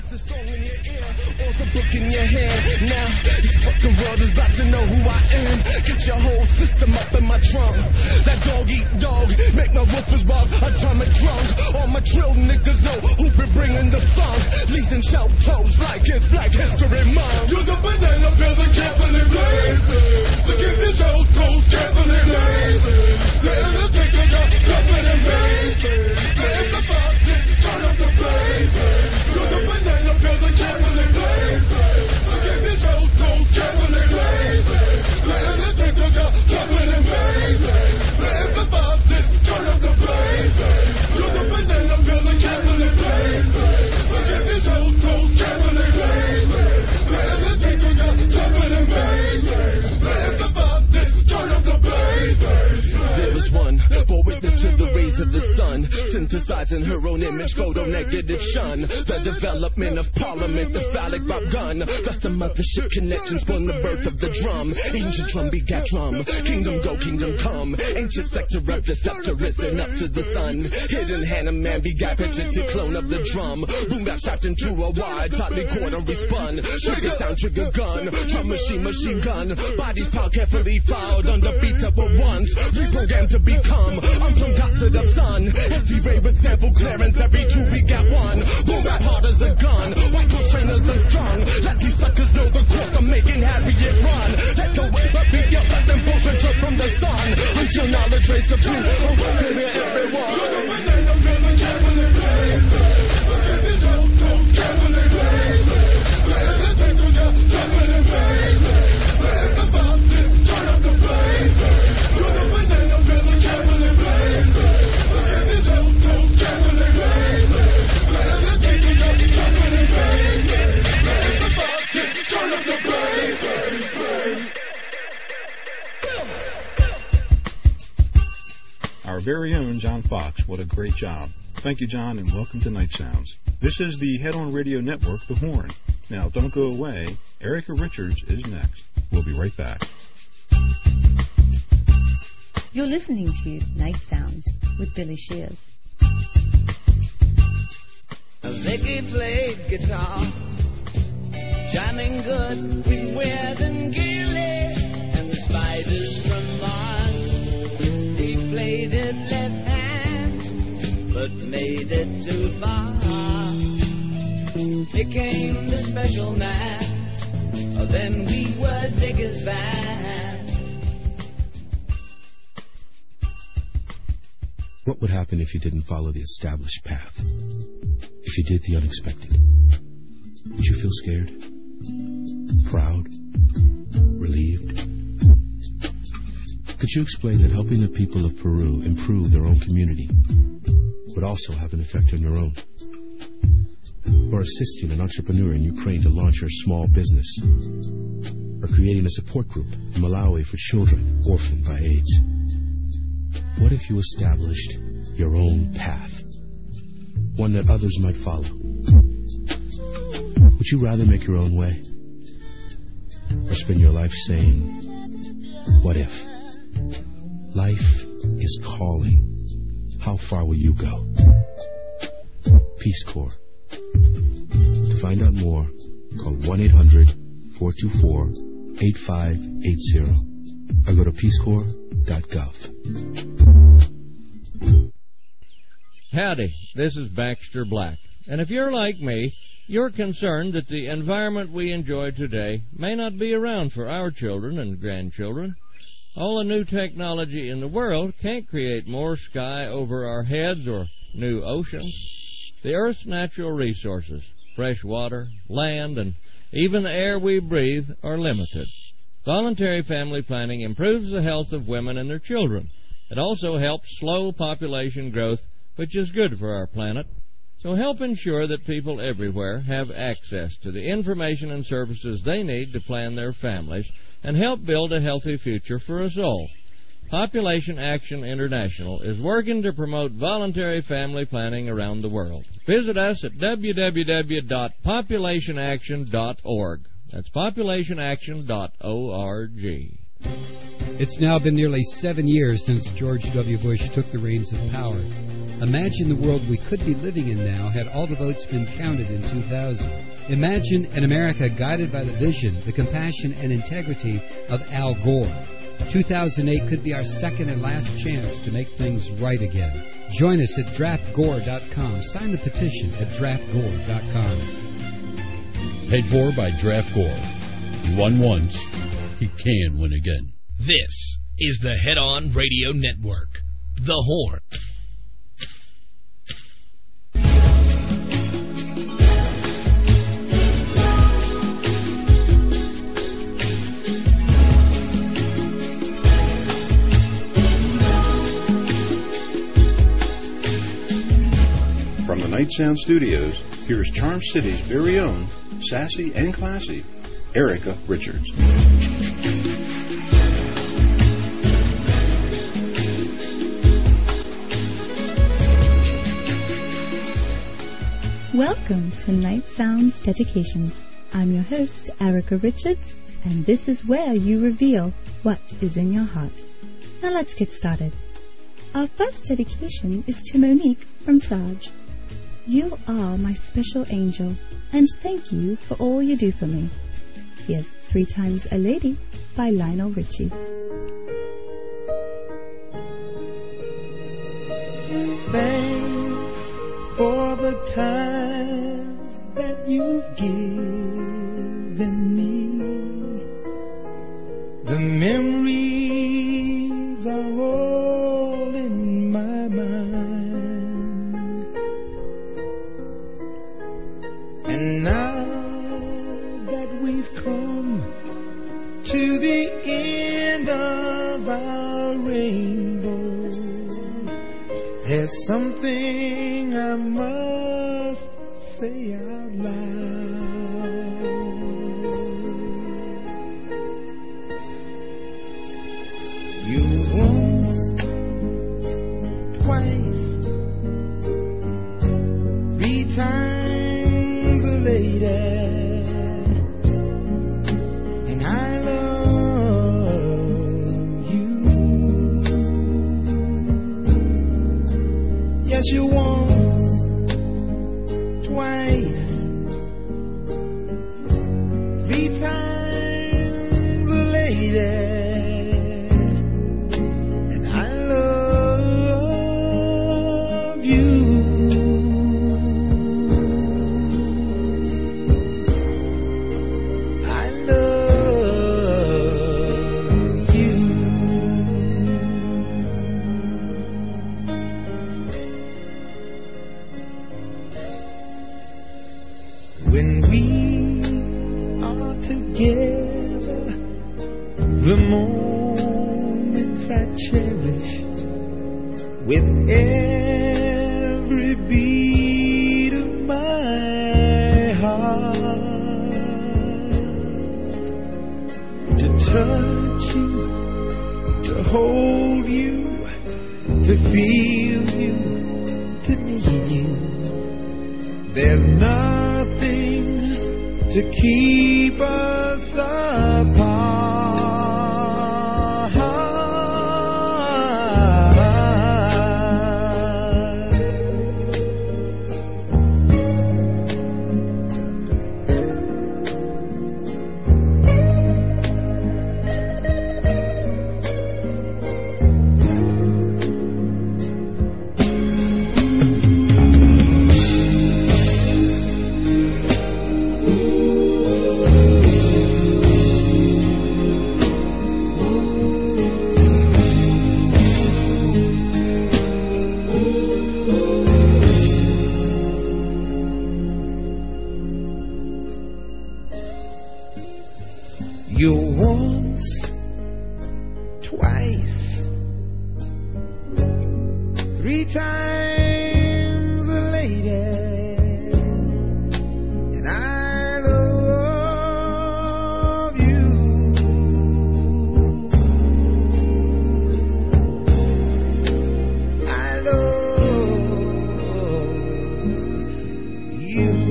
a song in your ear or the book in your hand. Now, this fucking world is about to know who I am. Get your whole system up in my drum. That dog eat dog, make my woofers bark. Atomic drunk. All my drill niggas know who been bringing the funk. Leaves and shout toes like it's Black History Month. You're the banana peel and carefully blazing. To keep the show toes carefully blazing. The Undertaker got covered in blazing. Let the fuck turn up the blazing. You're the banana peel and carefully blazing. To keep the show toes carefully blazing. The Undertaker got covered in blazing. Let the fuck turn up the blazing. You're the banana peel and carefully blazing. To keep the show toes carefully blazing. The Undertaker got covered in blazing. Let the fuck turn up the blazing. There was one bore witness to the rays of the sun, synthesizing her own image, photo negative shun. The development of parliament, the phallic Bob gun. Thus the mothership connection spun the birth of the drum. Ancient drum begat drum. Kingdom go, kingdom come. Ancient sector of the scepter risen up to the sun. Hidden hand of man begat patented clone of the drum. Boom bap shot into a wide, tightly cordon respun. Trigger sound, trigger gun. Drum machine, machine gun. Bodies piled carefully filed under beats up at once. Reprogrammed to become. I'm from Gossip of Sun. Heavy ray with sample clearance. Every two we got one. Boom bap hard as a gun. White cross trainers unstrung. Let these suckers know the course I'm making Harriet run. Let the wave up beat up. Let them both return from the sun. Until knowledge rays supreme. I'm working here everyone. You're the banana peel and carefully blazing. Look at this old toes carefully blazing. Let the people go covered in blazing. Let the fuck turn up the blazing. You're the banana peel and carefully blazing. Look at this old toes carefully blazing. Let the people go covered in blazing. Let the fuck turn up the blazing. Our very own John Fox, what a great job. Thank you, John, and welcome to Night Sounds. This is the Head On Radio Network, The Horn. Now, don't go away. Erica Richards is next. We'll be right back. You're listening to Night Sounds with Billy Shears. Ziggy played guitar, jamming good with Weird and Gilly and the Spiders from Mars. He played it left hand, but made it too far. Became the special man, then we were Ziggy's band. What would happen if you didn't follow the established path? If you did the unexpected? Would you feel scared? Proud? Relieved? Could you explain that helping the people of Peru improve their own community would also have an effect on your own? Or assisting an entrepreneur in Ukraine to launch her small business? Or creating a support group in Malawi for children orphaned by AIDS? What if you established your own path? One that others might follow? Would you rather make your own way? Or spend your life saying, what if? Life is calling. How far will you go? Peace Corps. To find out more, call 1-800-424-8580 or go to peacecorps.gov. Howdy, this is Baxter Black. And if you're like me, you're concerned that the environment we enjoy today may not be around for our children and grandchildren. All the new technology in the world can't create more sky over our heads or new oceans. The Earth's natural resources, fresh water, land, and even the air we breathe are limited. Voluntary family planning improves the health of women and their children. It also helps slow population growth, which is good for our planet. So help ensure that people everywhere have access to the information and services they need to plan their families and help build a healthy future for us all. Population Action International is working to promote voluntary family planning around the world. Visit us at www.populationaction.org. That's populationaction.org. It's now been nearly 7 years since George W. Bush took the reins of power. Imagine the world we could be living in now had all the votes been counted in 2000. Imagine an America guided by the vision, the compassion, and integrity of Al Gore. 2008 could be our second and last chance to make things right again. Join us at draftgore.com. Sign the petition at draftgore.com. Paid for by Draft Gore. He won once. He can win again. This is the Head On Radio Network. The Horn. From the Night Sound Studios, here's Charm City's very own, sassy and classy, Erica Richards. Welcome to Night Sounds Dedications. I'm your host, Erica Richards, and this is where you reveal what is in your heart. Now let's get started. Our first dedication is to Monique from Sarge. You are my special angel, and thank you for all you do for me. Here's 3 Times a Lady by Lionel Richie. Thanks for the times that you've given me. The memories are all in my mind. And now that we've come to the end of our rainbow, there's something I must say out loud. You once, twice, 3 times a lady, and I love you. Yes, you once, twice, 3 times a lady, and I love you. I love you. When we are together, the moments I cherish with every beat of my heart. To touch you, to hold you, to feel you, to need you. There's nothing to keep us apart. You once, twice, 3 times a lady, and I love you. I love you.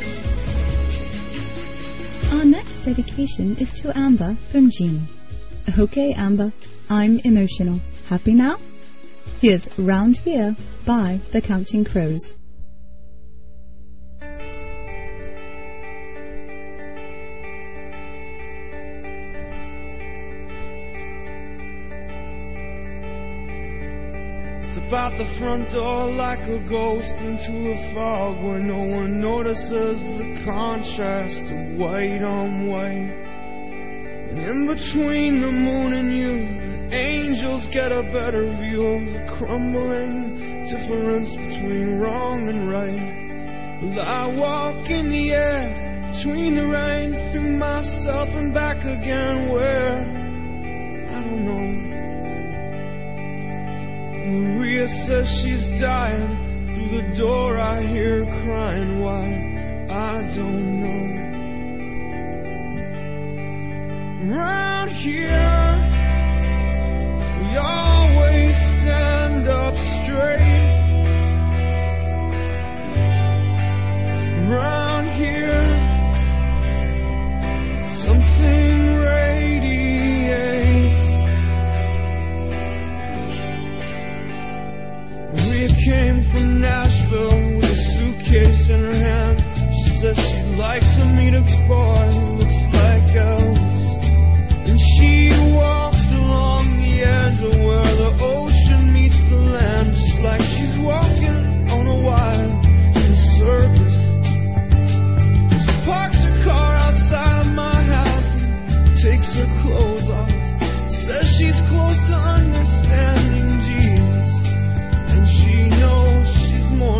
Our next dedication is to Amber from Jean. A Okay, Amber, I'm emotional. Happy now? Here's Round Here by the Counting Crows. Step out the front door like a ghost into a fog where no one notices the contrast of white on white. And in between the moon and you, the angels get a better view of the crumbling difference between wrong and right. Well, I walk in the air between the rain, through myself and back again, where I don't know. Maria says she's dying. Through the door I hear her crying. Why? I don't know. Round here, we always stand up straight. Round here, something radiates. We came from Nashville with a suitcase in her hand. She said she'd like to meet a boy who looks like Elvis. And she walks along the edge of where the ocean meets the land, just like she's walking on a wire in a circus. She parks her car outside of my house and takes her clothes off. Says she's close to understanding Jesus, and she knows she's more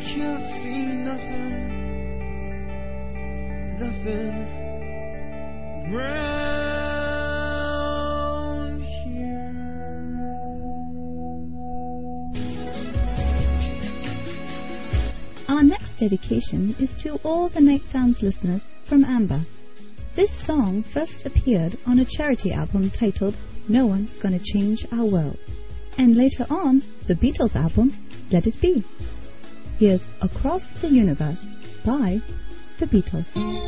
can't see nothing round here. Our next dedication is to all the Night Sounds listeners from Amber. This song first appeared on a charity album titled No One's Gonna Change Our World, and later on the Beatles album Let It Be. Here's Across the Universe by the Beatles.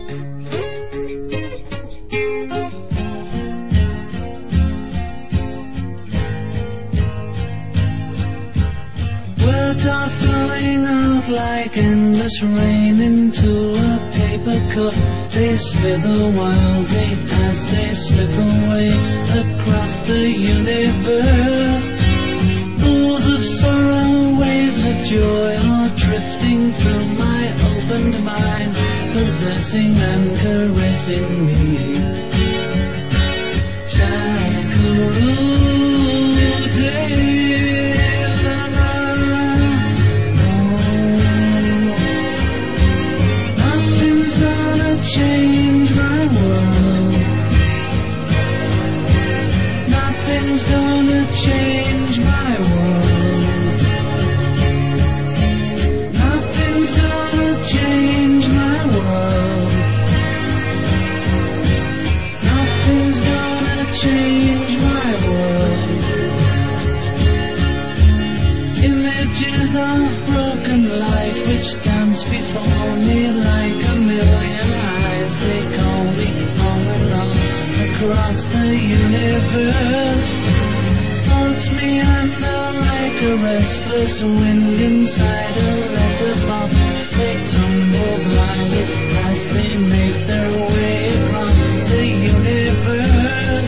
Words are flowing out like endless rain into a paper cup. They slither wildly as they slip away across the universe. Pools of sorrow, waves of joy are drifting through my opened mind, possessing and caressing me. Nothing's gonna change my world. Nothing's gonna change my world. Nothing's gonna change my world. Nothing's gonna change my world. Images of broken light which dance before me like a million eyes. They call me on and on across the universe. Holds me under like a restless wind inside a letterbox. They tumble blindly as they make their way across the universe.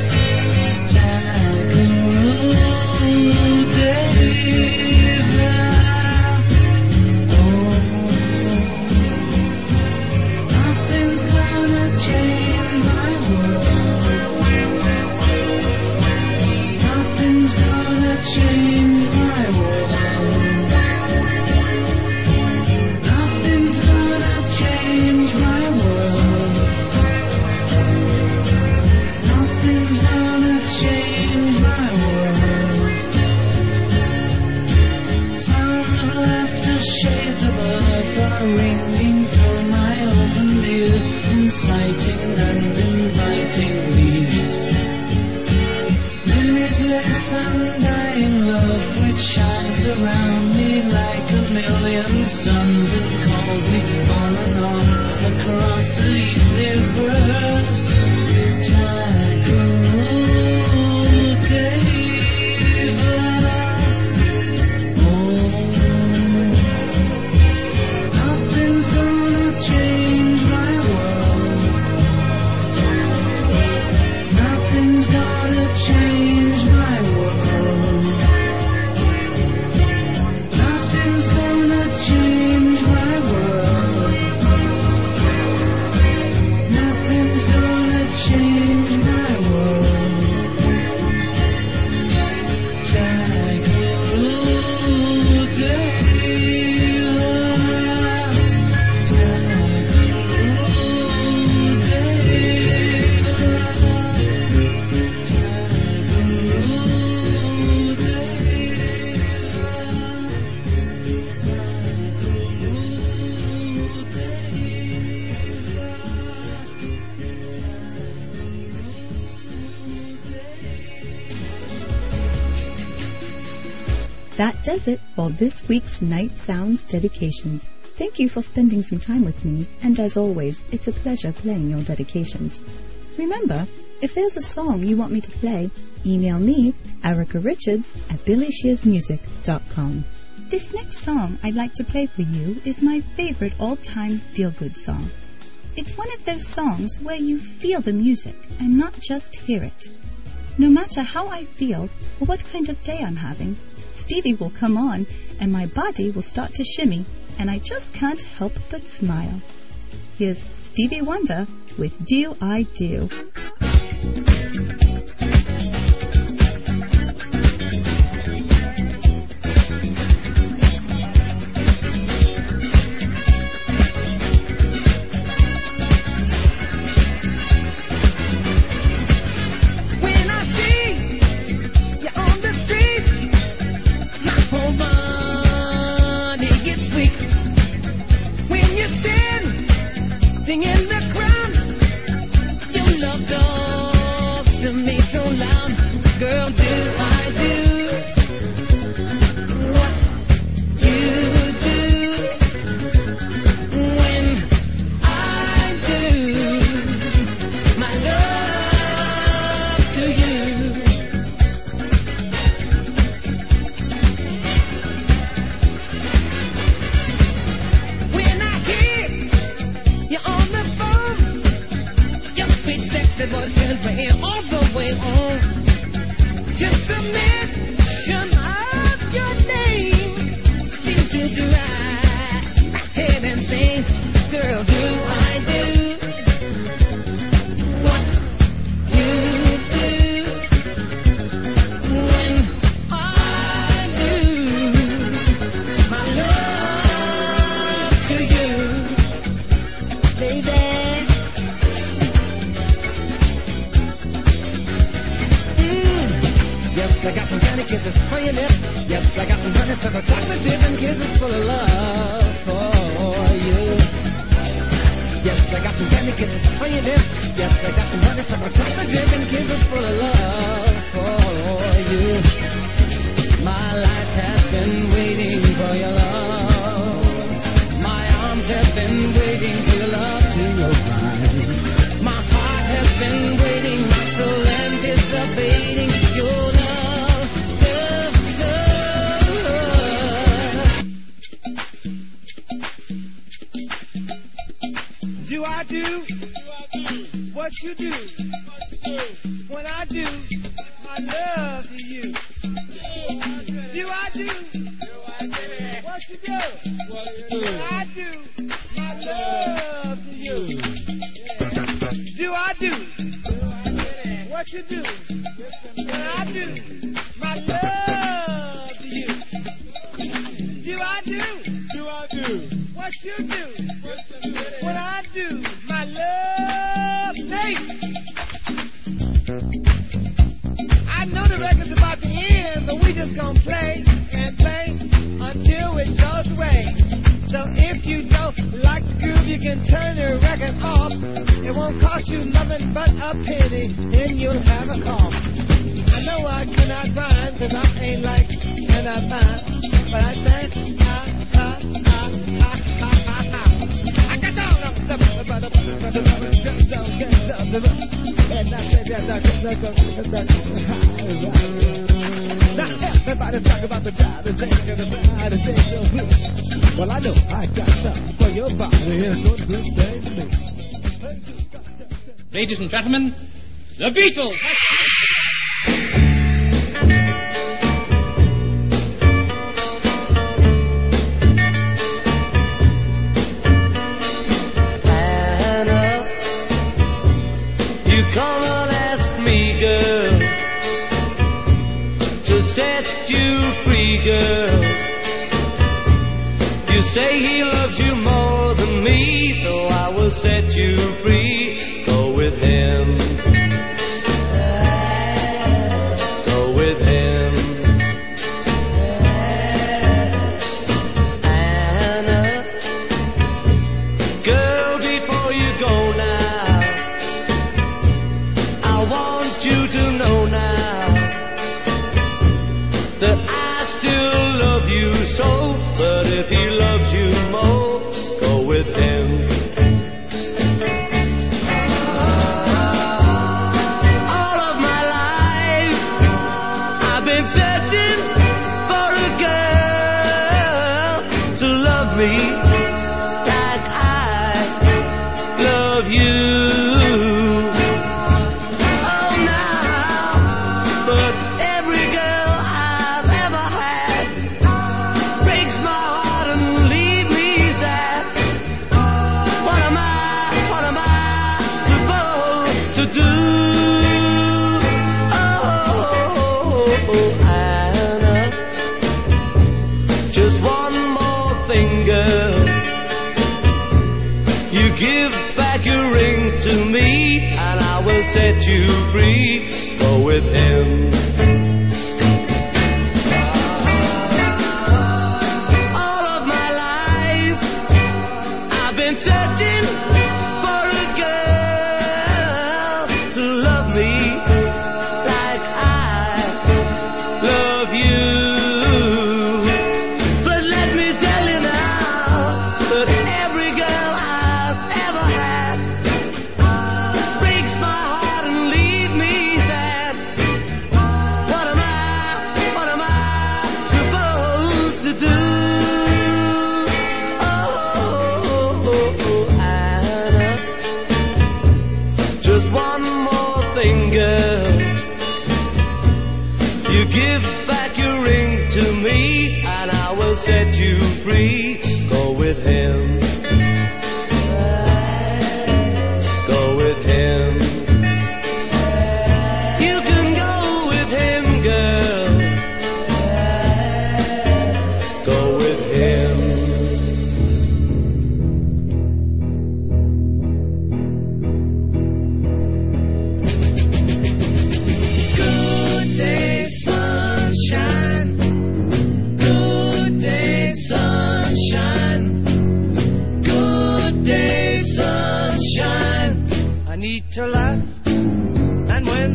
Nothing's gonna change my world. Nothing's gonna change my world. Nothing's gonna change my world. Nothing's gonna change my world. Sounds of laughter, shades of earth are ringing through my open ears, inciting and inviting me. Limitless undying love which shines around me like a million suns and calls me on and on across the universe. Nothing's gonna change my world. Nothing's gonna change my world. Nothing's gonna change my world. Nothing's gonna change my world. That does it for this week's Night Sounds dedications. Thank you for spending some time with me, and as always, it's a pleasure playing your dedications. Remember, if there's a song you want me to play, email me, Erica Richards, at BillyShearsMusic.com. This next song I'd like to play for you is my favorite all-time feel-good song. It's one of those songs where you feel the music and not just hear it. No matter how I feel or what kind of day I'm having, Stevie will come on and my body will start to shimmy and I just can't help but smile. Here's Stevie Wonder with Do I Do. way, all the way on. Just a mention of your name seems to drive head and sing. Girl, do I do what you do when I do my love to you, baby? Yes, I got some candy kisses for your lips. Yes, I got some honeysuckle chocolate dip and kisses full of love for you. Yes, I got some candy kisses for your lips. Yes, I got some honeysuckle chocolate dip and kisses full of love for you. My life has been waiting for your love. My arms have been waiting for your love to arrive. My heart has been waiting, my soul anticipating your love. Do I do what you do when I do my love to you? Do I do what you do when I do my love to you? Do I do what you do when I do my love to you? Do I do what you do when I do my love? Nate, I know the record's about to end, but we just gonna play and play until it goes away. So if you don't like the groove, you can turn the record off. It won't cost you nothing but a penny, then you'll have a call. I know I cannot rhyme, cause I ain't like and I find, but I think now everybody talk about the drive and take the ride and take the blue. Well, I know I got something for your body and no good thing to me. Ladies and gentlemen, the Beatles. Come on, ask me, girl, to set you free, girl. You say he loves you more than me, so I will set you free. Go with him. Go with him. Anna, girl, before you go now, I want you to know now that I still love you so, but if he loves you more, go with him. All of my life I've been searching for a girl to love me like I love you. To me, and I will set you free. Go with him. All of my life I've been searching for a girl to love me like I love you. But let me tell you now that every girl I've ever had breaks my heart and leave me sad.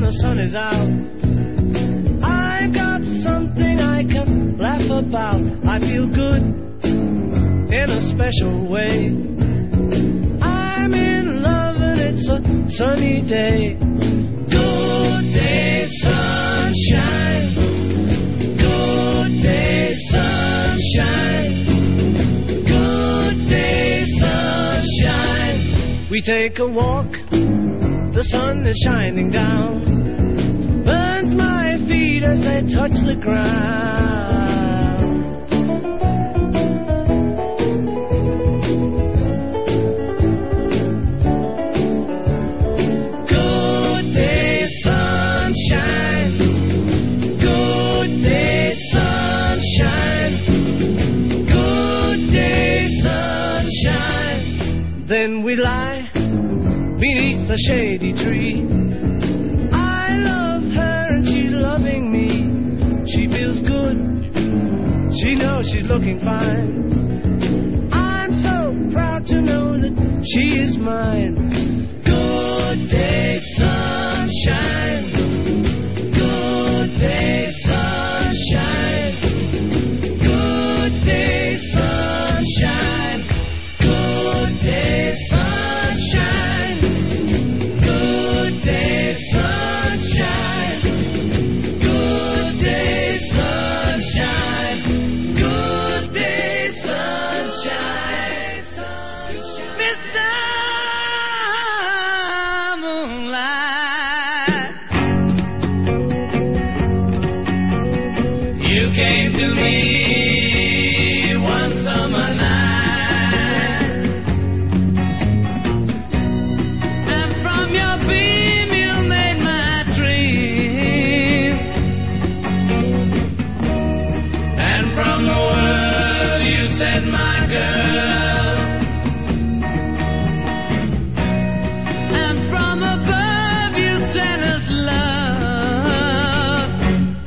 the sun is out. I've got something I can laugh about. I feel good in a special way. I'm in love and it's a sunny day. Good day, sunshine. Good day, sunshine. Good day, sunshine. We take a walk. The sun is shining down. Burns my feet as they touch the ground. Good day, sunshine. Good day, sunshine. Good day, sunshine. Then we lie beneath the shady tree. I love her and she's loving me. She feels good. She knows she's looking fine. I'm so proud to know that she is mine. Good day, sunshine. Good day, sunshine. Good day, sunshine. Good day, sunshine. Good day, sunshine. Good day, sunshine. Good day, sunshine. Mr. Moonlight, you came to me one summer night, and from your beam you made my dream, and from the world you said, my girl, and from above you sent us love,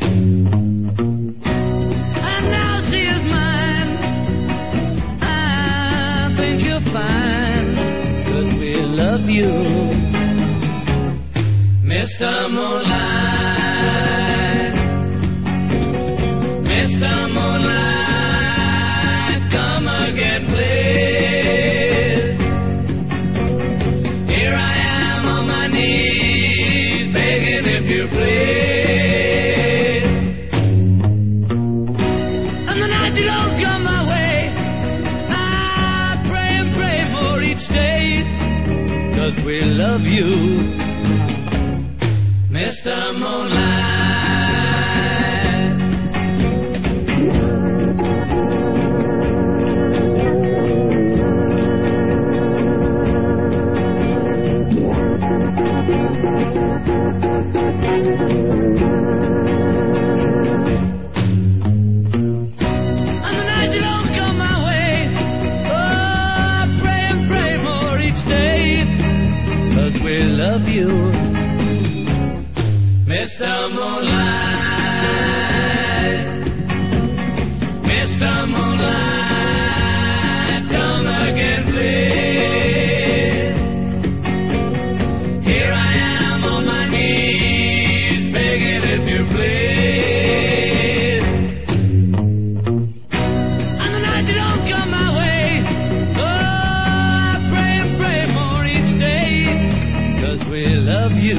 and now she is mine. I think you're fine, 'cause we love you, Mr. Moonlight. Mr. Moonlight, come again, please. Here I am on my knees, begging if you please. And the night you don't come my way, I pray and pray for each day, 'cause we love you, Mr. Moonlight. On the night you don't come my way, oh, I pray and pray more each day, 'cause we love you, Mr. Moonlight. Mr. Moonlight, come again, please. Here I am on my knees, begging if you please. On the night you don't come my way, oh, I pray and pray more each day, 'cause we love you,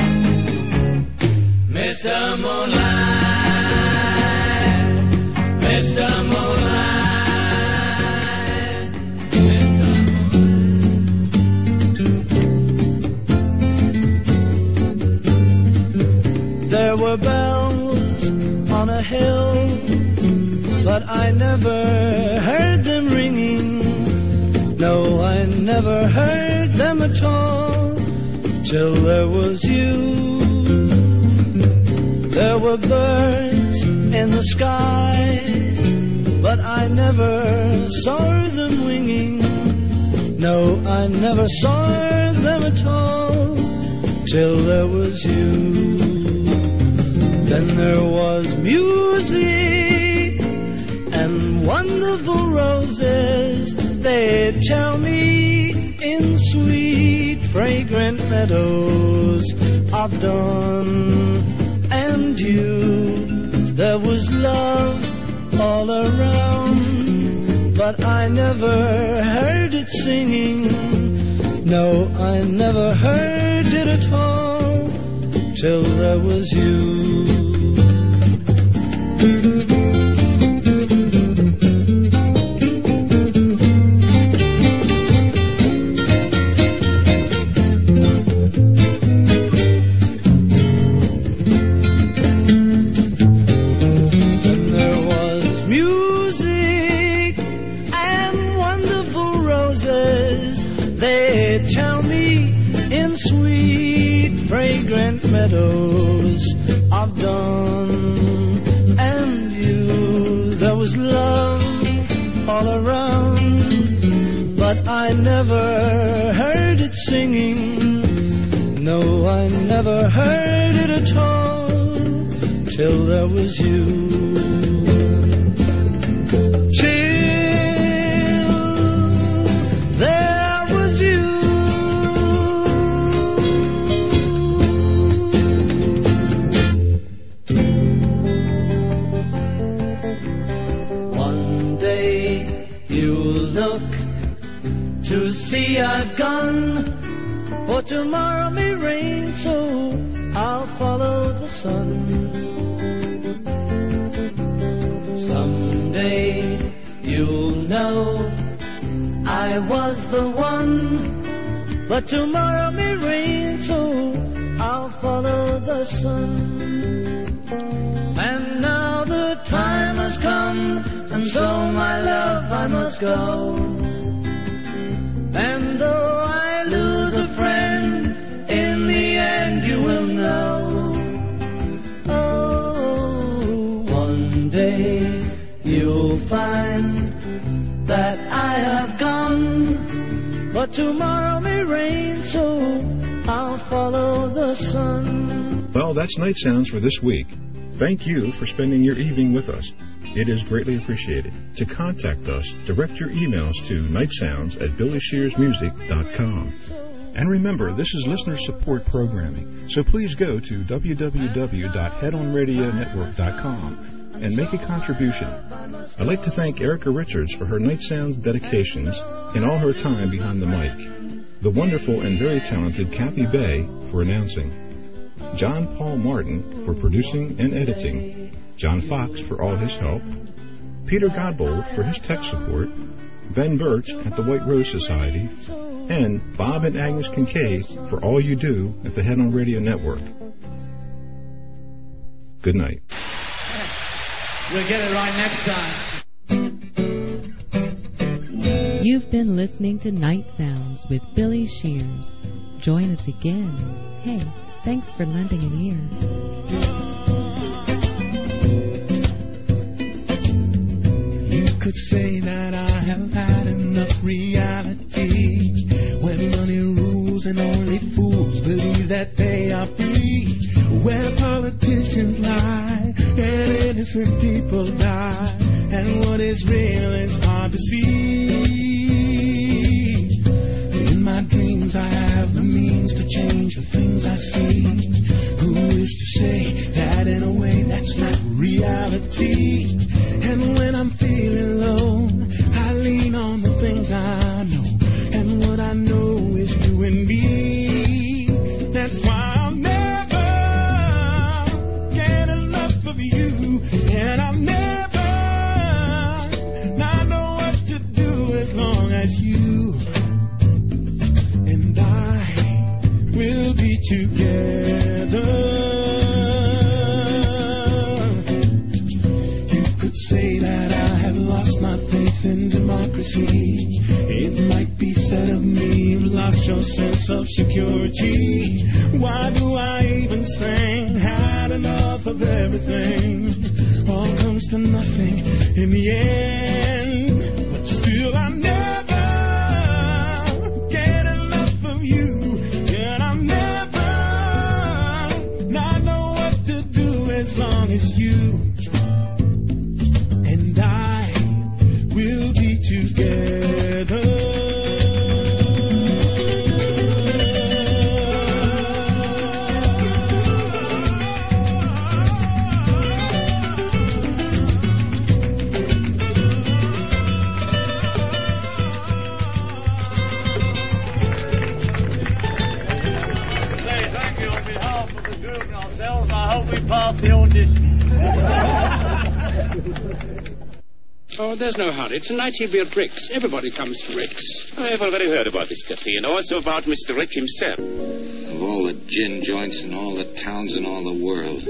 Mr. Moonlight. Mr. Moonlight. Mr. Moonlight. There were bells on a hill, but I never heard them ringing. No, I never heard them at all, till there was you. There were birds in the sky, but I never saw them winging. No, I never saw them at all, till there was you. Then there was music and wonderful roses. They'd tell me in sweet, fragrant meadows I've done. And you, there was love all around, but I never heard it singing. No, I never heard it at all, till there was you. Meadows I've done, and you, there was love all around, but I never heard it singing. No, I never heard it at all, till there was you. To see I've gone, for tomorrow may rain, so I'll follow the sun. Someday you'll know I was the one, but tomorrow may rain, so I'll follow the sun. And now the time has come, and so my love I must go. And though I lose a friend, in the end you will know. Oh, one day you'll find that I have gone, but tomorrow may rain, so I'll follow the sun. Well, that's Night Sounds for this week. Thank you for spending your evening with us. It is greatly appreciated. To contact us, direct your emails to nightsounds@billyshearsmusic.com. And remember, this is listener support programming, so please go to www.headonradionetwork.com and make a contribution. I'd like to thank Erica Richards for her Night Sounds dedications and all her time behind the mic, the wonderful and very talented Kathy Bay for announcing, John Paul Martin for producing and editing, John Fox for all his help, Peter Godbold for his tech support, Ben Birch at the White Rose Society, and Bob and Agnes Kincaid for all you do at the Head On Radio Network. Good night. We'll get it right next time. You've been listening to Night Sounds with Billy Shears. Join us again. Hey, thanks for lending an ear. You could say that I have had enough reality, when money rules and only fools believe that they are free, where politicians lie and innocent people die, and what is real is hard to see. In my dreams I have the means to change the things I see. Who is to say that in a way that's not reality? And when I'm feeling low, I lean on the things I know, and what I know is you and me. That's why I'll never get enough of you, and I'll never not know what to do as long as you and I will be together. Say that I have lost my faith in democracy. It might be said of me, you've lost your sense of security. Why do I even sing? Had enough of everything. All comes to nothing in the end. But still I never get enough of you, and I'll never not know what to do as long as you together. Oh, there's no hurry. Tonight he'll be at Rick's. Everybody comes to Rick's. I've already heard about this cafe and also about Mr. Rick himself. Of all the gin joints in all the towns in all the world.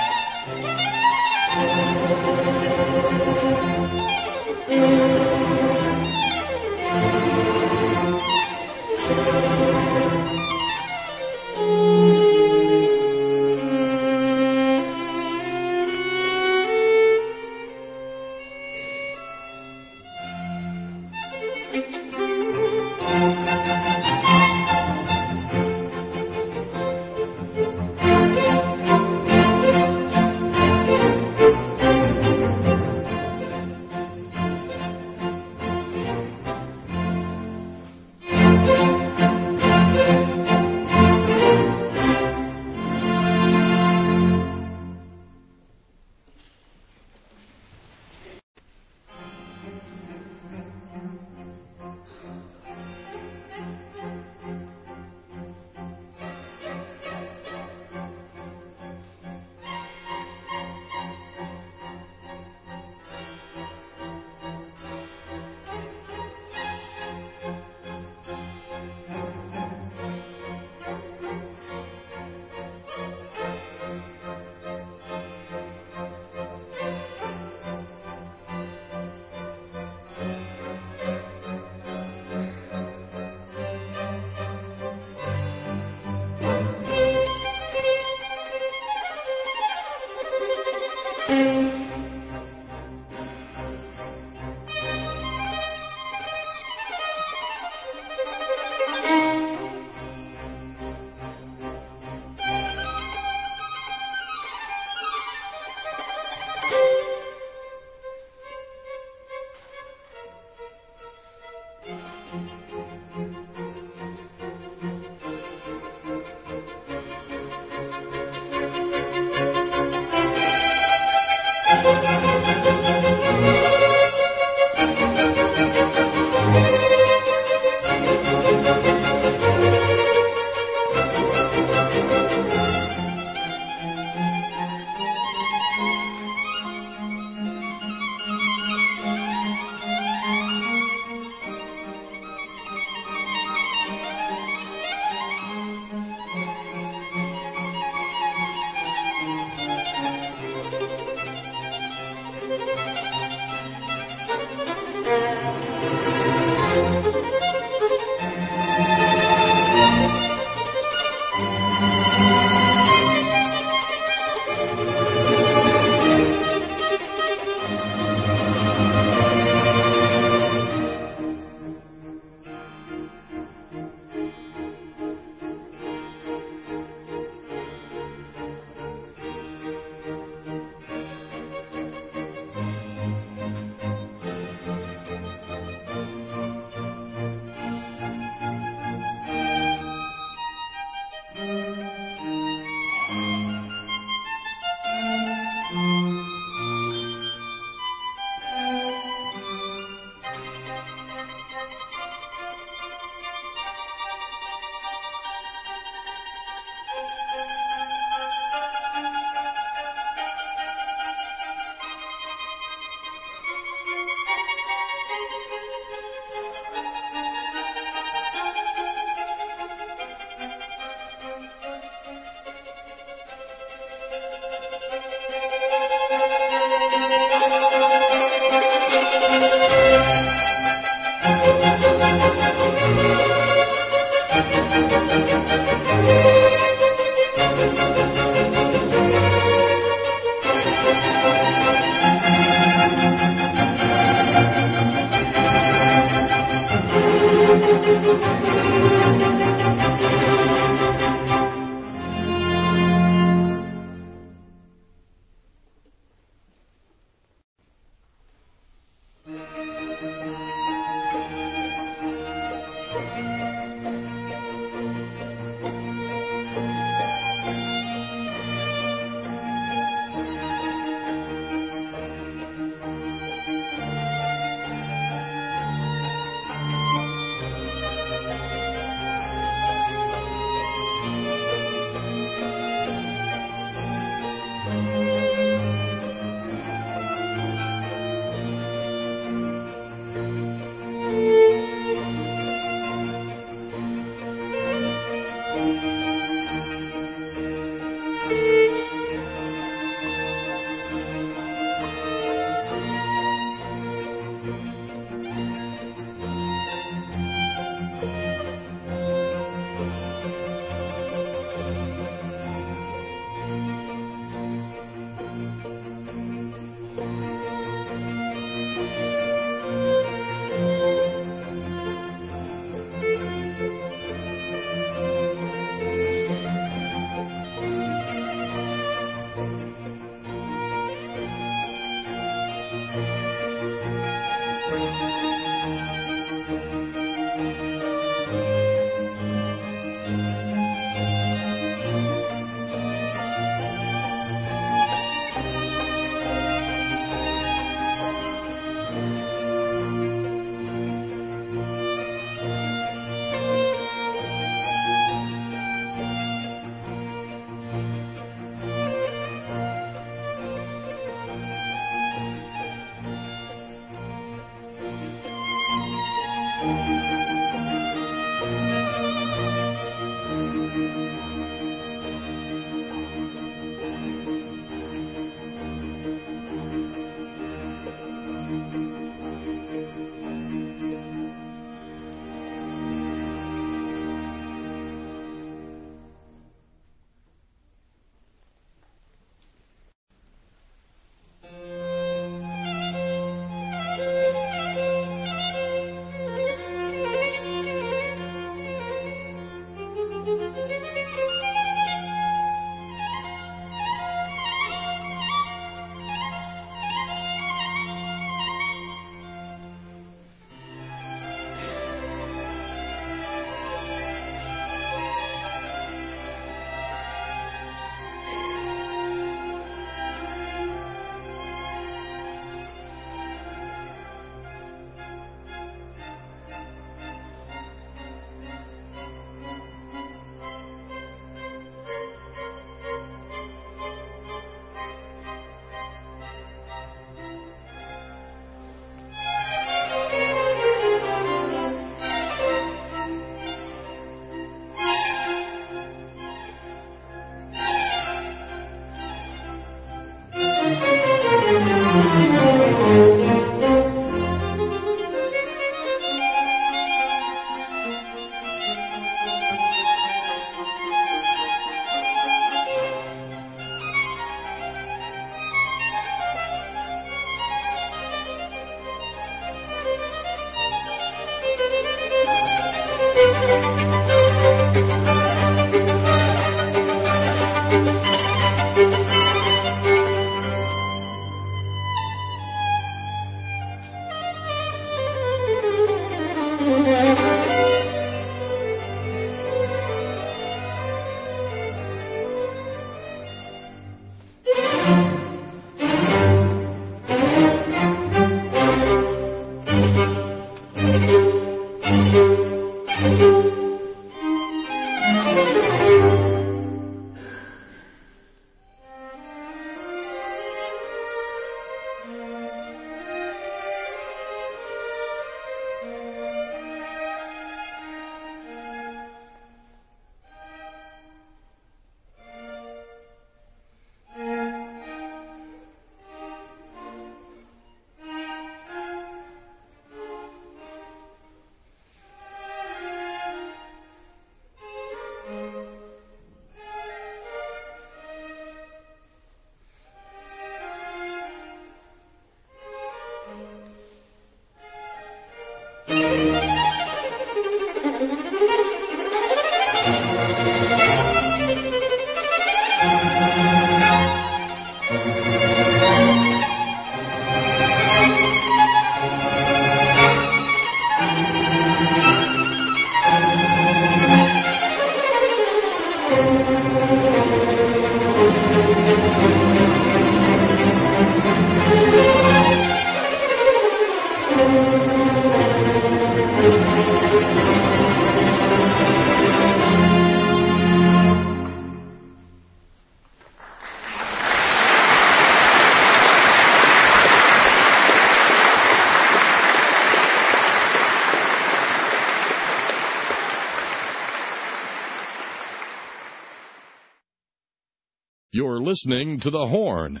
You're listening to The Horn.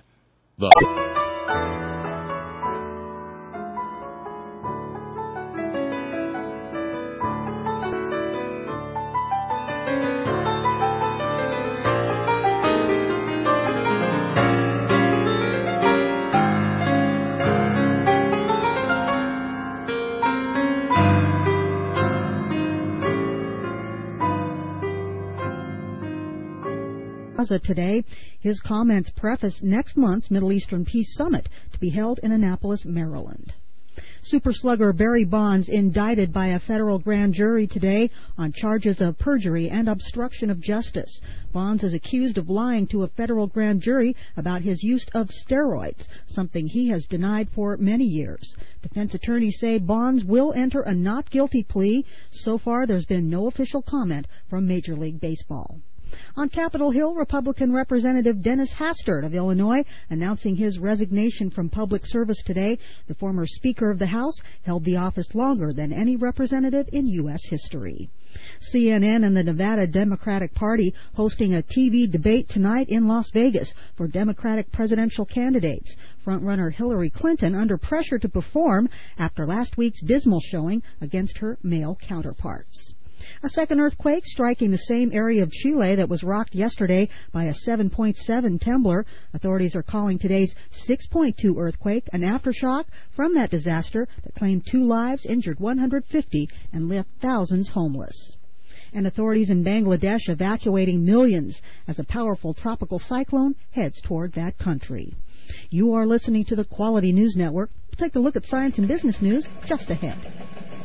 Today, his comments preface next month's Middle Eastern Peace Summit to be held in Annapolis, Maryland. Super slugger Barry Bonds indicted by a federal grand jury today on charges of perjury and obstruction of justice. Bonds is accused of lying to a federal grand jury about his use of steroids, something he has denied for many years. Defense attorneys say Bonds will enter a not guilty plea. So far, there's been no official comment from Major League Baseball. On Capitol Hill, Republican Representative Dennis Hastert of Illinois announcing his resignation from public service today. The former Speaker of the House held the office longer than any representative in U.S. history. CNN and the Nevada Democratic Party hosting a TV debate tonight in Las Vegas for Democratic presidential candidates. Frontrunner Hillary Clinton under pressure to perform after last week's dismal showing against her male counterparts. A second earthquake striking the same area of Chile that was rocked yesterday by a 7.7 temblor. Authorities are calling today's 6.2 earthquake an aftershock from that disaster that claimed 2 lives, injured 150, and left thousands homeless. And authorities in Bangladesh evacuating millions as a powerful tropical cyclone heads toward that country. You are listening to the Quality News Network. We'll take a look at science and business news just ahead.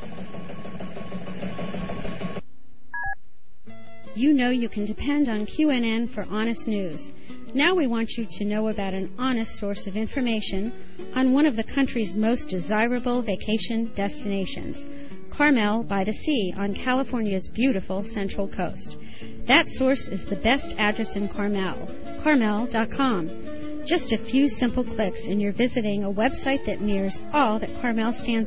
You know you can depend on QNN for honest news. Now we want you to know about an honest source of information on one of the country's most desirable vacation destinations, Carmel by the Sea on California's beautiful Central Coast. That source is the best address in Carmel, carmel.com. Just a few simple clicks and you're visiting a website that mirrors all that Carmel stands